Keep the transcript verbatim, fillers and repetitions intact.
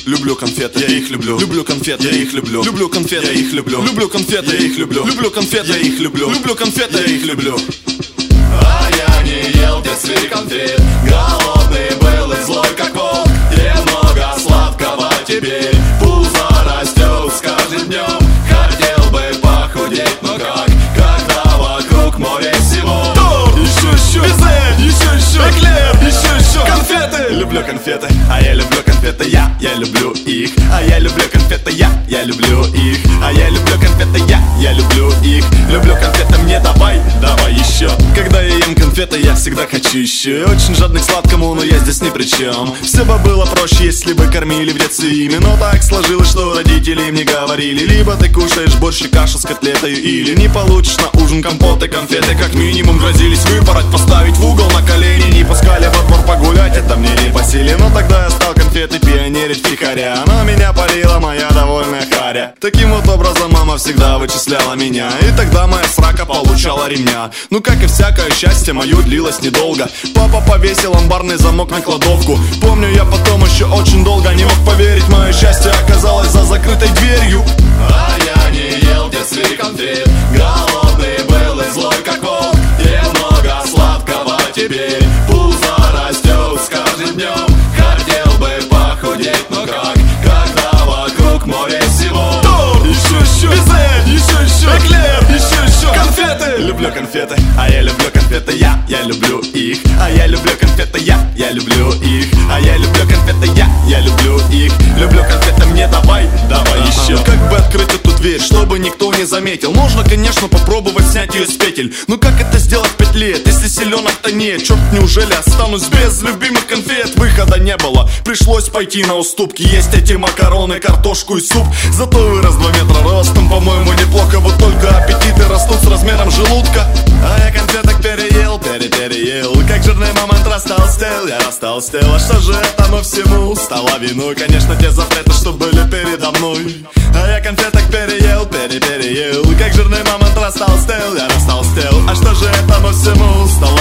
люблю конфеты, я их люблю. Люблю конфеты, я их люблю. Люблю конфеты, я их люблю. Люблю конфеты, я их люблю. Люблю конфеты, я их люблю. Люблю конфеты, я их люблю. А я не ел детстве конфет, голодный был и злой как волк. Немного сладкого теперь, пузо растет с каждым днем. Хотел бы похудеть, но как, когда вокруг море всего. Еще, еще, безе, еще, еще, эклер, еще, еще, конфеты. Люблю конфеты, а я люблю конфеты, я, я люблю их. А я люблю конфеты, я, я люблю их. А я люблю конфеты, я, я люблю их. Люблю конфеты, мне давай, давай еще. Когда я ем конфеты, я всегда хочу еще. Очень жадный к сладкому, но я здесь ни при чем. Все бы было проще, если бы кормили в детстве ими. Но так сложилось, что родители мне говорили: либо ты кушаешь борщ и кашу с котлетой, или не получишь на ужин компот и конфеты. Как минимум грозились выпороть, поставить в угол на колени. Не пускали во двор погулять, это мне не по силе. Но тогда я стал конфеты пионерить втихаря. Она меня парила, моя довольная харя. Таким вот образом мама всегда вычисляла меня. И тогда моя срака получала ремня. Ну как и всякое счастье, мое длилось недолго. Папа повесил амбарный замок на кладовку. Помню, я потом еще очень долго не мог поверить, мое счастье оказалось за закрытой дверью. А я не ел в детстве конфет, голодный был и злой как волк. Немного сладкого теперь, пузо растет с каждым днем. Хотел бы похудеть, но как, когда вокруг море всего. Еще, еще, безе, еще, еще, эклер, еще, еще, конфеты. Люблю конфеты, а я люблю конфеты, я, я люблю их. А я люблю конфеты, я, я люблю их. А я люблю конфеты, я, я люблю их. Люблю конфеты, мне давай, давай еще. Как бы открыть эту дверь, чтобы никто не заметил? Можно, конечно, попробовать снять ее с петель. Но как это сделать пять лет, если селенок-то нет? Черт, неужели останусь без любимых конфет? Выхода не было, пришлось пойти на уступки. Есть эти макароны, картошку и суп. Зато вырос два метра ростом, по-моему, неплохо. Вот только аппетиты растут с размером желудка. А я конфеток переел, перепереел. Как жирный момент растолстел, я растолстел. А что же этому всему стало виной? Конечно, те запреты, что были передо мной. А я конфеток переел, перепереел. Как жирный момент растолстел, я растолстел. А что же этому всему стало